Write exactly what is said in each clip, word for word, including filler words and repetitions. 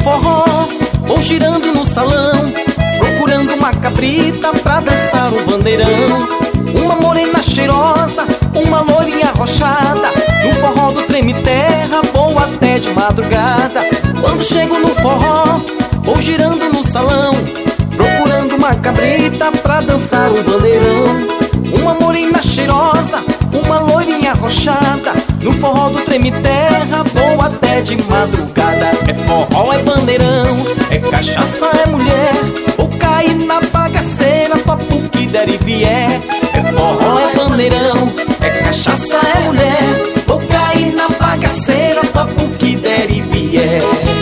forró, vou girando no salão, procurando uma cabrita pra dançar o bandeirão. Uma morena cheirosa, uma lourinha arrochada, no forró do treme-terra vou até de madrugada. Quando chego no forró, vou girando no salão, procurando uma cabrita pra dançar o bandeirão. Uma morena cheirosa, uma loirinha arrochada, no forró do treme-terra vou até de madrugada. É forró, é bandeirão, é cachaça, é mulher, vou cair na bagaceira, topo o que der e vier. É forró, é bandeirão, é cachaça, é mulher, vou cair na bagaceira, topo o que der e vier.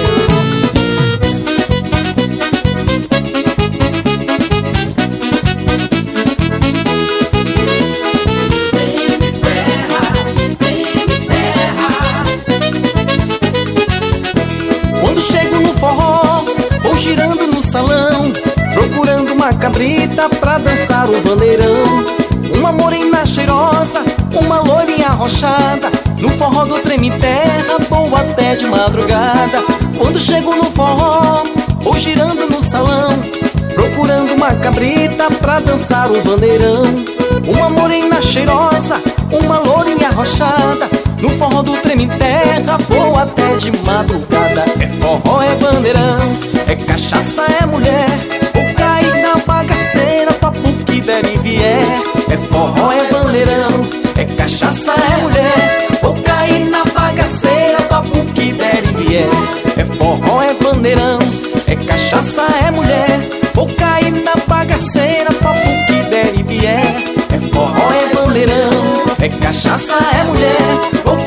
Quando chego no forró, vou girando no salão, procurando uma cabrita pra dançar o bandeirão. Uma morena cheirosa, uma loirinha arrochada, no forró do treme-terra vou até de madrugada. Quando chego no forró, vou girando no salão, procurando uma cabrita pra dançar o bandeirão. Uma morena cheirosa, uma loirinha arrochada, no forró do treme-terra vou até de madrugada. É forró, é bandeirão, é cachaça, é mulher, vou cair na bagaceira, topo o que der e vier. É forró, é bandeirão, é cachaça, é mulher, vou cair na bagaceira, topo o que der e vier. É forró, é bandeirão, é cachaça, é mulher, vou cair na bagaceira, topo o que der e vier. É forró, é bandeirão, é cachaça, é mulher, vou